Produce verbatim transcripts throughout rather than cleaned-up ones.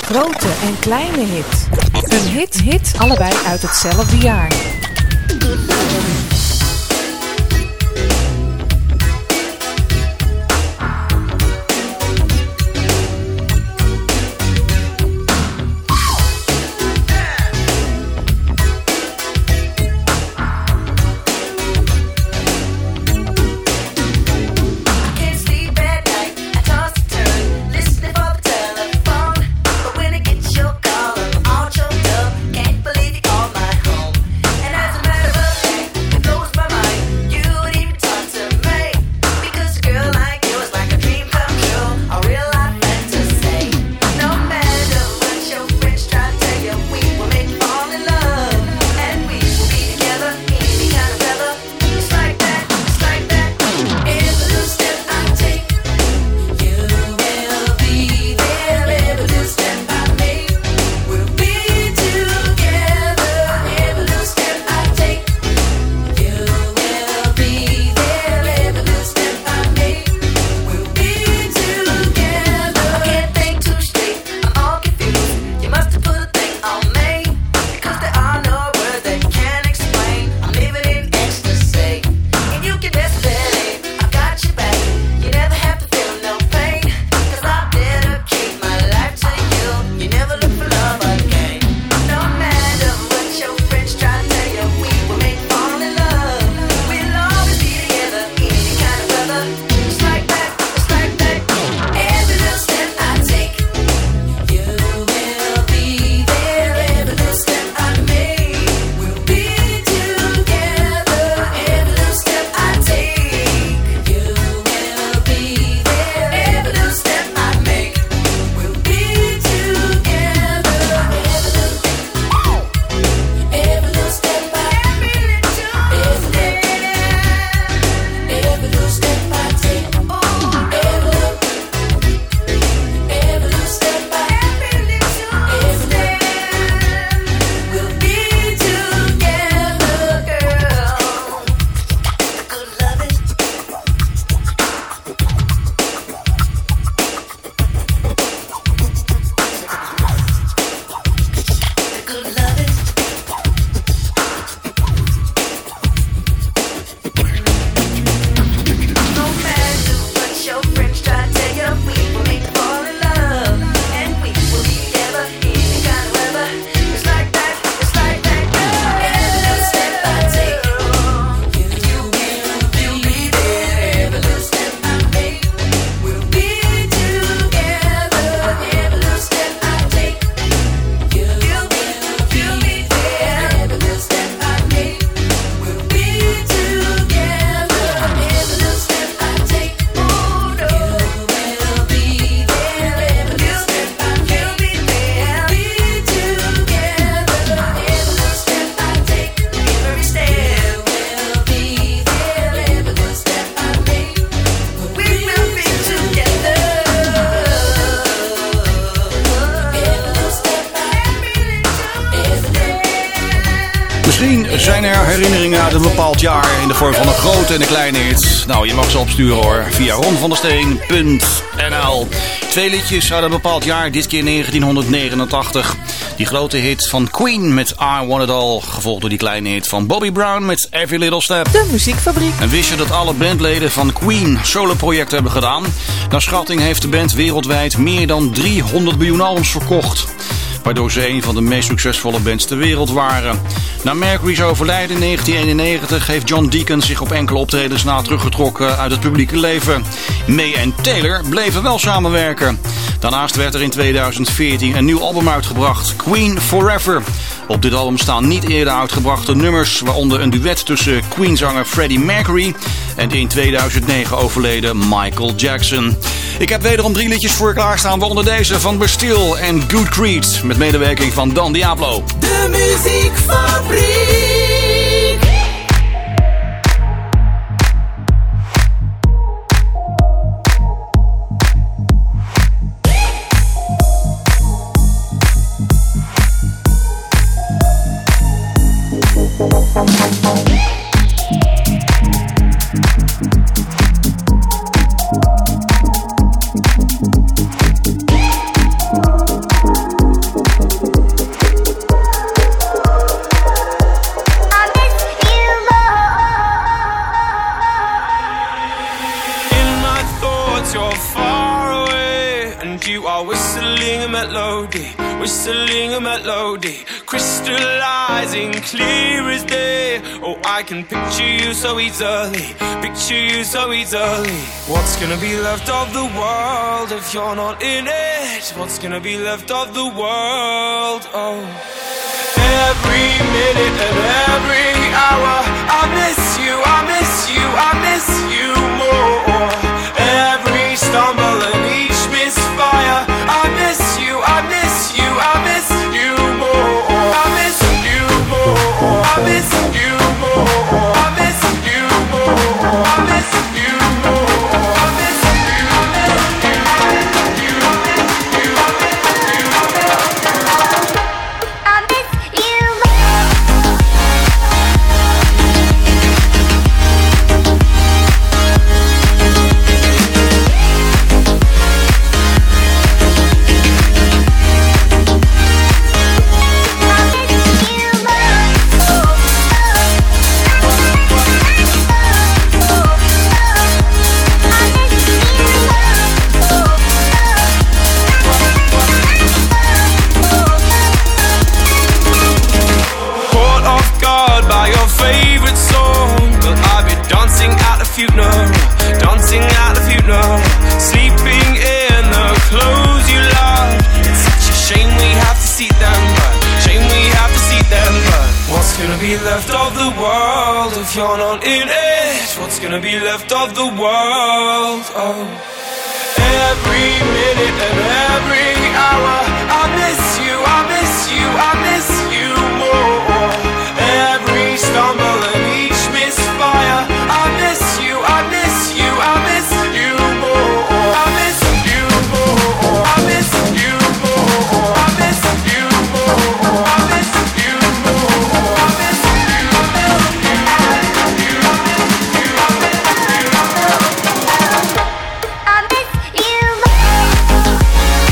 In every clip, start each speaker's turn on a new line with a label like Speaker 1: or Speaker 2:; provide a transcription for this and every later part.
Speaker 1: grote en kleine hit. Een hit, hit, allebei uit hetzelfde jaar.
Speaker 2: Misschien zijn er herinneringen uit een bepaald jaar in de vorm van een grote en een kleine hit. Nou, je mag ze opsturen hoor, via ronvandersteen punt n l. Twee liedjes uit een bepaald jaar, dit keer negentien negenentachtig. Die grote hit van Queen met I Want It All, gevolgd door die kleine hit van Bobby Brown met Every Little Step.
Speaker 1: De Muziekfabriek.
Speaker 2: En wist je dat alle bandleden van Queen soloprojecten hebben gedaan? Naar schatting heeft de band wereldwijd meer dan driehonderd miljoen albums verkocht, waardoor ze een van de meest succesvolle bands ter wereld waren. Na Mercury's overlijden in negentien eenennegentig heeft John Deacon zich op enkele optredens na teruggetrokken uit het publieke leven. May en Taylor bleven wel samenwerken. Daarnaast werd er in tweeduizend veertien een nieuw album uitgebracht, Queen Forever. Op dit album staan niet eerder uitgebrachte nummers, waaronder een duet tussen Queen-zanger Freddie Mercury en de in tweeduizend negen overleden Michael Jackson. Ik heb wederom drie liedjes voor je klaarstaan, waaronder deze van Bastille en Good Creed, met medewerking van Don Diablo.
Speaker 3: De Muziekfabriek.
Speaker 4: whistling a melody, whistling a melody, crystallizing clear as day. Oh, I can picture you so easily, picture you so easily. What's gonna be left of the world if you're not in it? What's gonna be left of the world? Oh, every minute and every hour, I miss you, I miss you, I miss you more. Every stumble and each misfire, I miss you, I miss you, I miss you more. I miss you more. I miss you more. I miss you more. I miss you more. I miss you. I miss you. I miss you. I miss you. Funeral, dancing at the funeral, sleeping in the clothes you love. It's such a shame we have to see them, but shame we have to see them, but what's gonna be left of the world if you're not in it? What's gonna be left of the world? Oh, every minute and every hour, I miss you, I miss you, I miss you more. Every stumble and each misfire, I miss you, I miss you, I miss you more. I miss you more. I miss you more. I miss you more. I miss you more. I miss you. I miss you. I miss you. I miss you more.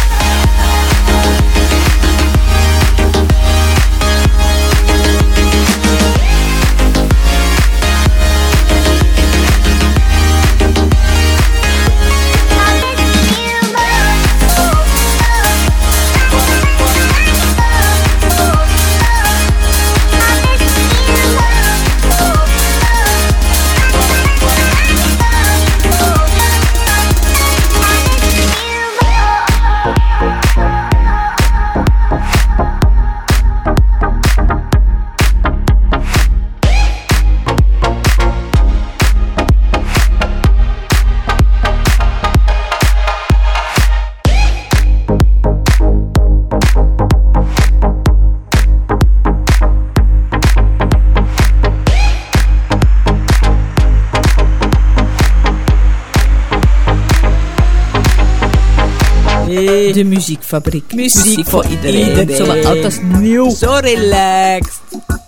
Speaker 5: De muziekfabriek.
Speaker 6: Muziek,
Speaker 5: muziek
Speaker 6: voor iedereen.
Speaker 5: ieder, zoals altijd nieuw.
Speaker 6: Zo relaxed.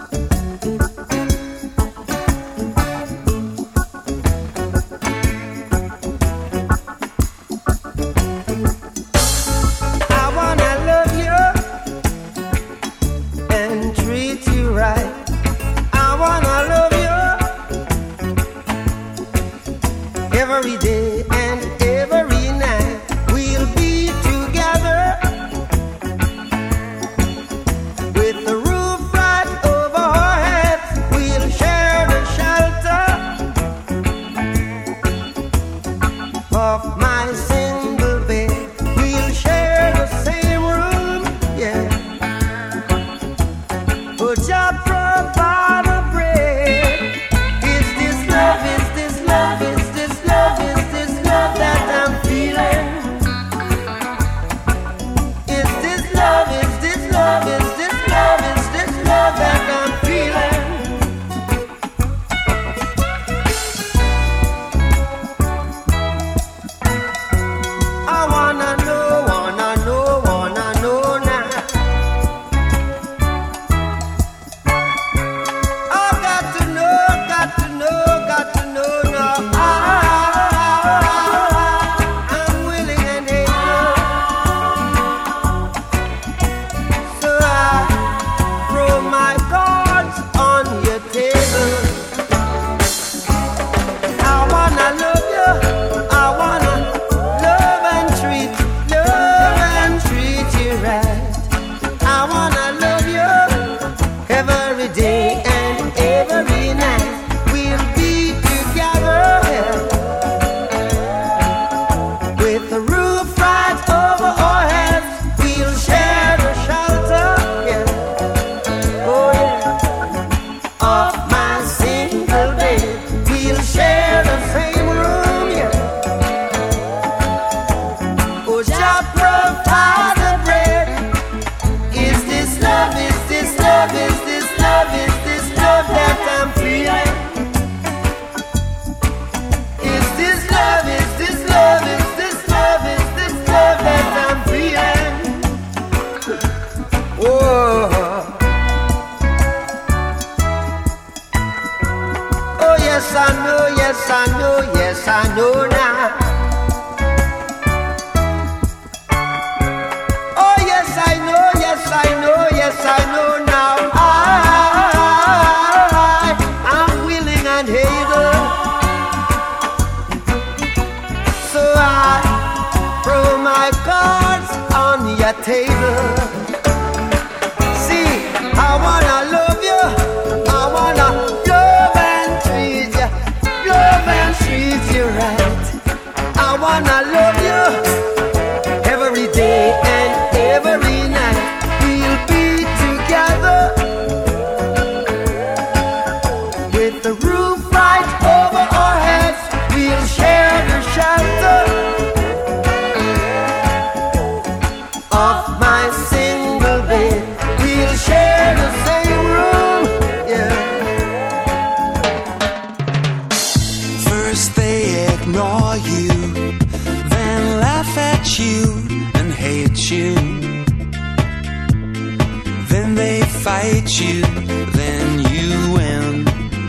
Speaker 7: I wanna love you and treat you right. I wanna love you every day and every night. We'll be together with the roof right over Oh, oh yes I know, yes I know, yes I know now. Oh yes I know, yes I know, yes I know now. I, I'm willing and able, so I throw my cards on your table. See, I wanna love you, I wanna love and treat you, love and treat you right. I wanna love you every day and every night. We'll be together with the roof right over our heads. We'll share the shelter of my single bed. We'll share the same room, yeah.
Speaker 6: First they ignore you, then laugh at you and hate you. Then they fight you, then you win.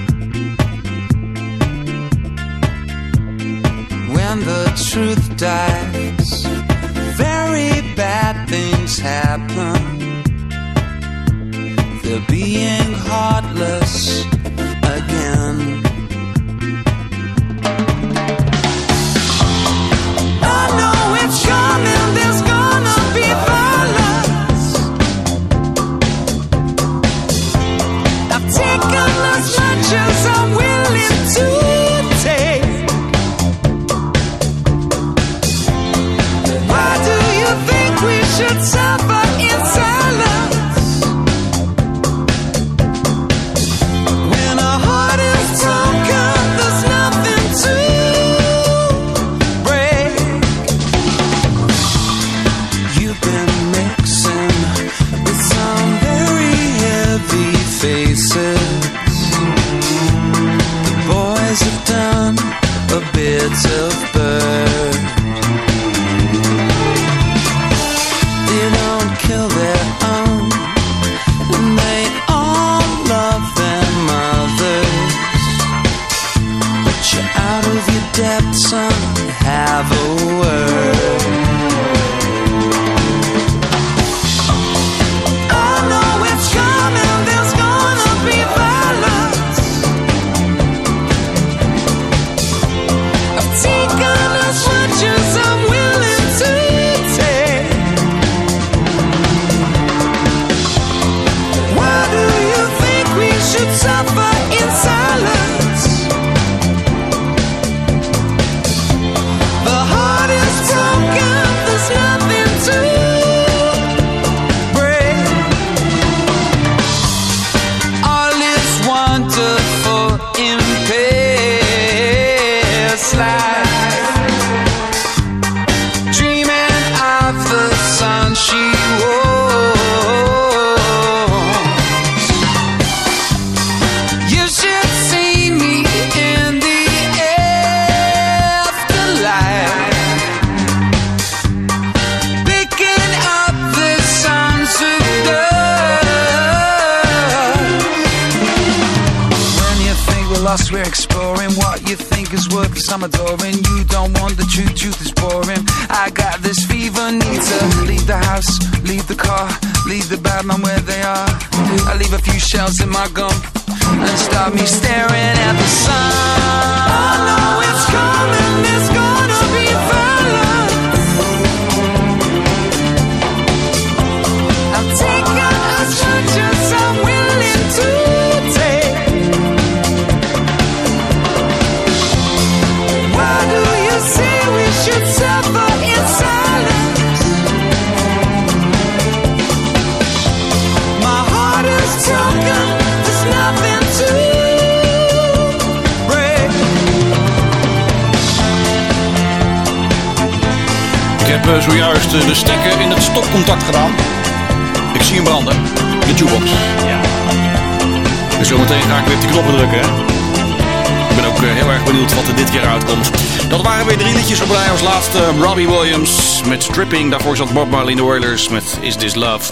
Speaker 6: When the truth dies, very bad things happen. They're being heartless again. I know it's coming, there's gonna be violence. I've taken as much as I'm willing to take. Why do you think we should suffer in silence? When our heart is broken, there's nothing to break. You've been mixing with some very heavy faces. The boys have done a bit of bird. They don't kill their own, and they all love their mothers. But you're out of your depth, son, have a word. I know it's coming, there's gonna be violence. I've taken as much as I'm willing to take. Why do you think we should suffer in silence? The heart is broken, there's nothing to break. All is wonderful in past life. Dreaming of the sun she wore. You should see me in the afterlife, picking up the sons of God. When you think we're lost, we're exploring what you think is worth, cause I'm adoring. You don't want the truth, truth is boring. I got this fever, need to leave the house, leave the car, leave the bad man where they are. I leave a few shells in my gum and start me staring at the sun. I know it's coming, there's gonna be violence. I've taken as much as I'm willing to take. Why do you say we should suffer in silence? My heart is broken, there's nothing to break.
Speaker 2: Ik heb uh, zojuist uh, de stekker in het stopcontact gedaan. Ik zie hem branden. De jukebox. Ja. Dus zometeen ga ik weer op die knoppen drukken. Hè? Ik ben ook uh, heel erg benieuwd wat er dit keer uitkomt. Dat waren weer drie liedjes op rij. Als laatste Robbie Williams met Stripping. Daarvoor zat Bob Marley in the Wailers met Is This Love.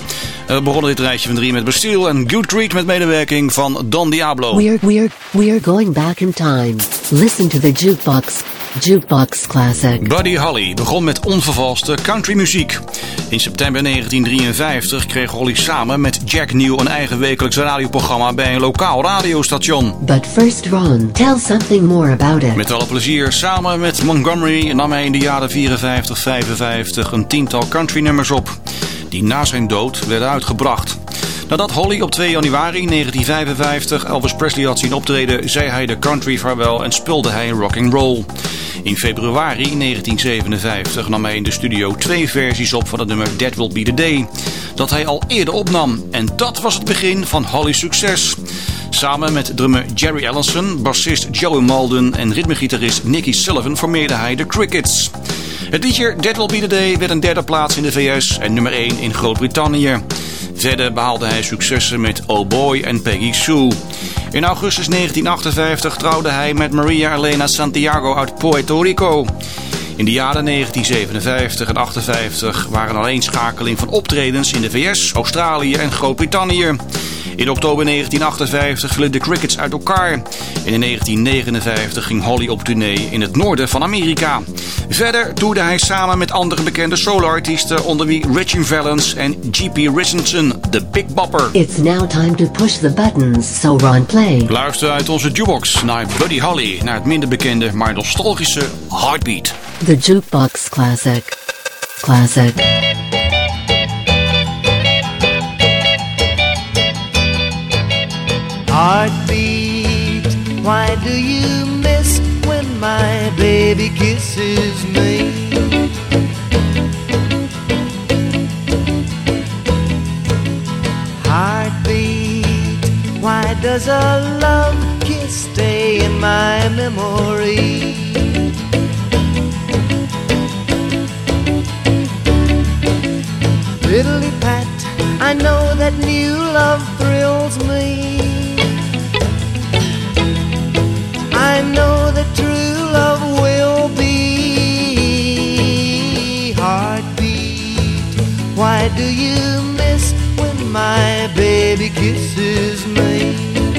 Speaker 2: We begonnen dit rijtje van drie met Bastille en Good Creek met medewerking van Don Diablo.
Speaker 8: We're, we're, we're going back in time. Listen to the jukebox. Jukebox Classic.
Speaker 2: Buddy Holly begon met onvervalste countrymuziek. In september negentien drieënvijftig kreeg Holly samen met Jack New een eigen wekelijks radioprogramma bij een lokaal radiostation.
Speaker 8: But first, Ron, tell something more about it.
Speaker 2: Met alle plezier, samen met Montgomery nam hij in de jaren vierenvijftig vijfenvijftig een tiental countrynummers op, die na zijn dood werden uitgebracht. Nadat Holly op twee januari negentien vijfenvijftig Elvis Presley had zien optreden, zei hij de country vaarwel en speelde hij rock'n'roll. In februari negentien zevenenvijftig nam hij in de studio twee versies op van het nummer That Will Be The Day, dat hij al eerder opnam. En dat was het begin van Holly's succes. Samen met drummer Jerry Allison, bassist Joey Malden en ritmegitarist Nicky Sullivan formeerde hij de Crickets. Het liedje That Will Be The Day werd een derde plaats in de V S en nummer één in Groot-Brittannië. Verder behaalde hij successen met Oh Boy en Peggy Sue. In augustus negentien achtenvijftig trouwde hij met Maria Elena Santiago uit Puerto Rico. In de jaren negentien zevenenvijftig en achtenvijftig waren er aaneenschakeling van optredens in de V S, Australië en Groot-Brittannië. In oktober negentien achtenvijftig vielen de Crickets uit elkaar. En in negentien negenenvijftig ging Holly op tournee in het noorden van Amerika. Verder toerde hij samen met andere bekende solo-artiesten, onder wie Richie Valens en G P Richardson, de Big Bopper.
Speaker 8: It's now time to push the buttons, so Ron play.
Speaker 2: Luister uit onze jukebox naar Buddy Holly, naar het minder bekende, maar nostalgische Heartbeat.
Speaker 8: The Jukebox Classic. Classic.
Speaker 7: Heartbeat, why do you miss when my baby kisses me? Heartbeat, why does a love kiss stay in my memory? Fiddly pat, I know that new love thrills me. I know that true love will be. Heartbeat, why do you miss when my baby kisses me?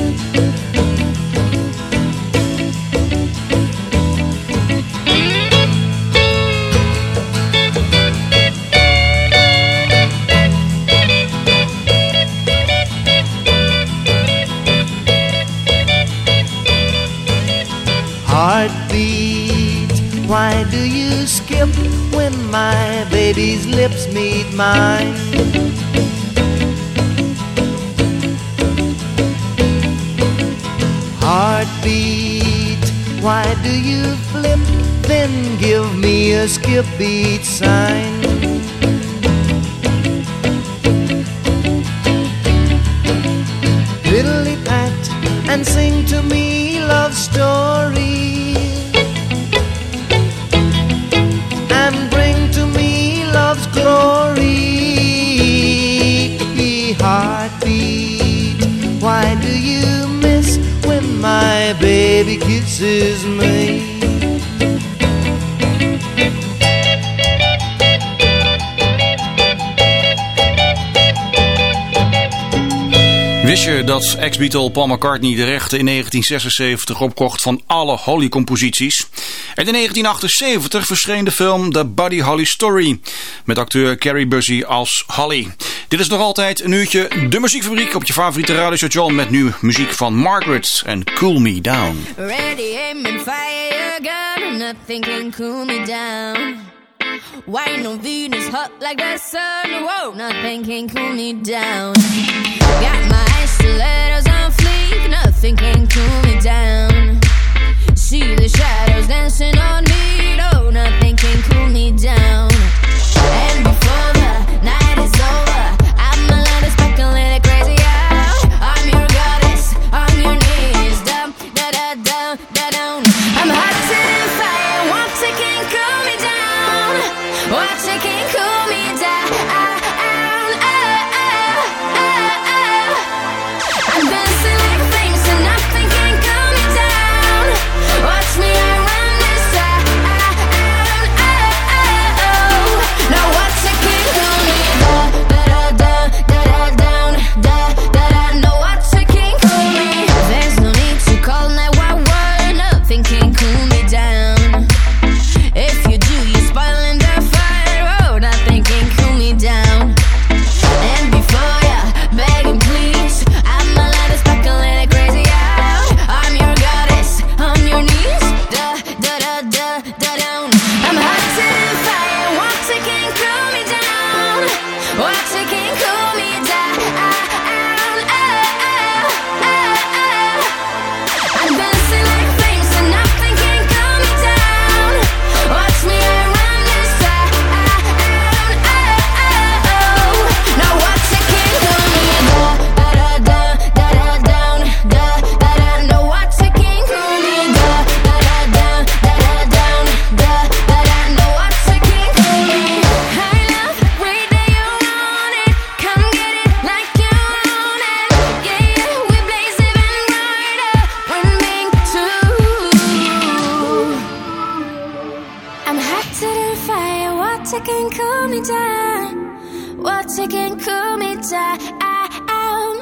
Speaker 7: Heartbeat, why do you skip when my baby's lips meet mine? Heartbeat, why do you flip, then give me a skip beat sign? Fiddly pat and sing to me love stories. Love's glory. Heartbeat, why do you miss when my baby kisses me?
Speaker 2: Wist je dat ex-Beatle Paul McCartney de rechten in negentien zesenzeventig opkocht van alle Holly-composities? En in negentien achtenzeventig verscheen de film The Buddy Holly Story, met acteur Carrie Buzzy als Holly. Dit is nog altijd een uurtje de muziekfabriek op je favoriete radiostation, met nu muziek van Margaret en Cool Me Down.
Speaker 9: Ready, aim and fire your gun, nothing can cool me down. Why no Venus hot like the sun? Whoa, nothing can cool me down. Got my stilettos on fleek, nothing can cool me down. See the shadows dancing on me, no, nothing can cool me down. And before the night is over, I'm a little speculating crazy out. I'm your goddess, on your knees, dum, da da da da down. I'm hot to the fire, what's it can cool me down? What's it can cool me down? I'm dancing like flames and nothing can cool me down. Watch me, I run this town. Now what's it? cool me down.